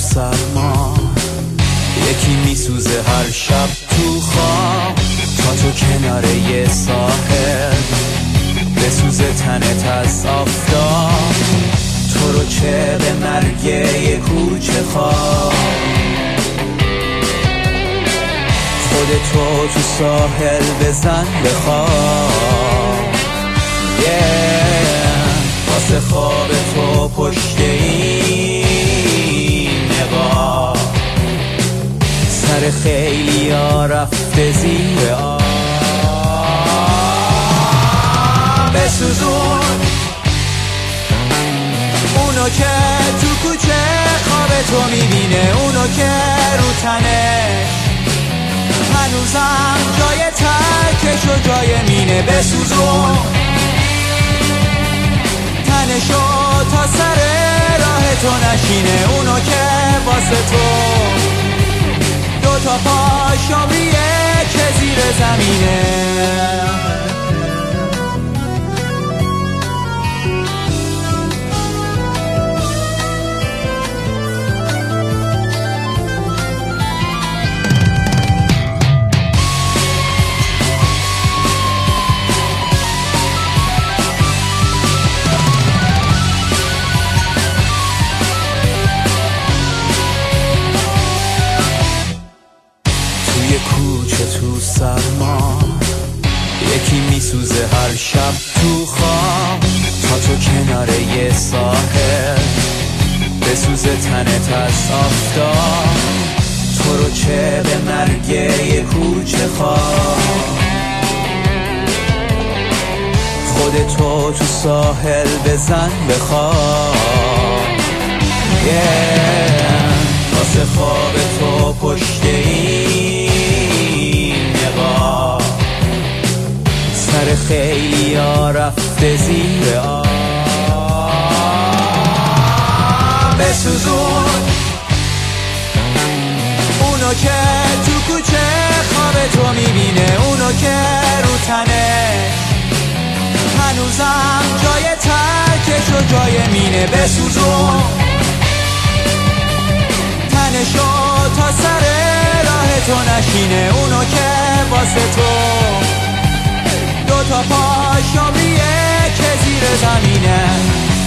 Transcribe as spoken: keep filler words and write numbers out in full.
سرما، یکی میسوزه هر شب تو خواب، تا تو کنار یه ساحل بسوزه تنت از آفتاب، تو رو چه به مرگ یه کوچه خواب، خودتو تو ساحل بزن بخواب، yeah. واسه خواب تو پشت این نقاب، سر خیلی ها رفته زیر آب، بسوزون اونو که تو کوچه خواب تو میبینه، اونو که رو تنش هنوزم جای ترکش و جای مینه، بسوزون تنشو تا سر راه تو نشینه، اونو که واسه تو دوتا پاشامیه که زیر زمینه. کوچه تو سرما، یکی میسوزه هر شب تو خواب، تا تو کنار یه ساحل بسوزه تنت از آفتاب، تو رو چه به مرگ یه کوچه خواب، خودتو تو ساحل بزن بخواب، yeah. واسه خواب تو پشت این نقاب، سر خیلی ها رفته زیر آب، بسوزون اونو که تو کوچه خواب تو میبینه، اونو که رو تنش هنوزم جای ترکش و جای مینه، بسوزون تنشو تا سر راه تو نشینه، اونو که واسه تو دوتا پاشامیه که زیر زمینه.